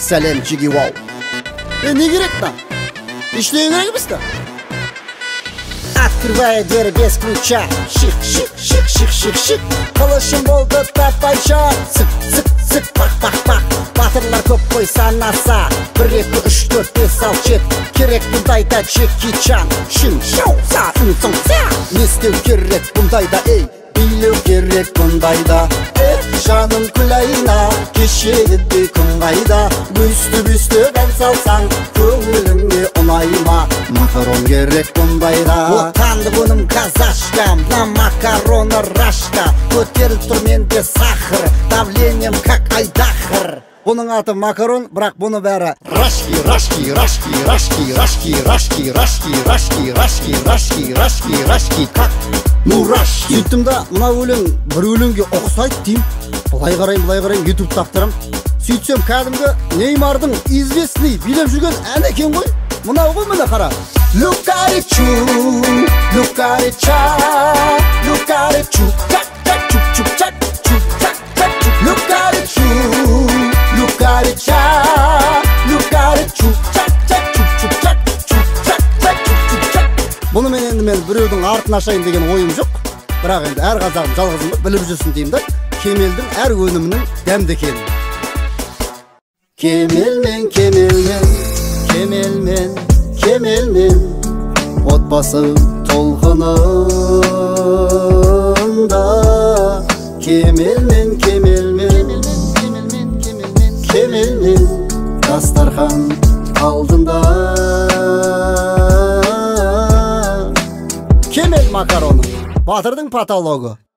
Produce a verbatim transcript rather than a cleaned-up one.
Сәлем жиги вау. Э, не керек та? Иштеген керек емес та? Открывая дверь без ключа. Шик, шик, шик, шик, шик, шик. Кылышым болды тапайша. Цык, цык, цык, пах, пах, пах. Батырлар көп қой санаса. Бір, екі, үш, төрт, бес, алты, жеті. Керек бұндайда Джеки Чан. Шын, шау, са, үн, сон, ся. Не істеу керек бұндайда, ей. Билеу керек бұндайда. Эх, жаным күлайна. Кешегідей күн қайда. Бүсті-бүсті ән салсаң, көңіліңе ұнайма. Макарон керек бұндайда. Отанды бұным казашка, мына макароны рашка. Көтеріліп тұр менде сахар, давлением как айдахар. Бұның аты макарон, бірақ бұны бәрі рашки, рашки, рашки, рашки, рашки, рашки, рашки, рашки, рашки, рашки, рашки, рашки, как ну рашки. Сөйттім да, мына өлең бір өлеңге ұқсайды дейм. Бұлай қарайым, бұлай қарайым, ютуб таптырам. Сөйтсем кәдімгі Неймардың известный билеп жүрген ән екен ғой. Мынау ғой, мына қара. Лукаричу, лукарича, лукаричу, чак, чак, чук, чук, чак, чук, чак, чак, чук, лукаричу, лукарича, лукаричу, чак, чак, чук, чук, чак, чук, чак, чак, чук, чук, чак. Бұны мен енді мен біреудің артын ашайын деген ойым жоқ. Бірақ енді әр қазағым жалғызым біліп жүрсін деймін да. Кемелдің әр өнімінің дәмді екенін. Кемелмен, кемелмен, кемелмен, кемелмен, отбасы толқынында. Кемелмен, кемелмен, кемелмен, дастархан алдында. Кемел макароны, батырдың патологы.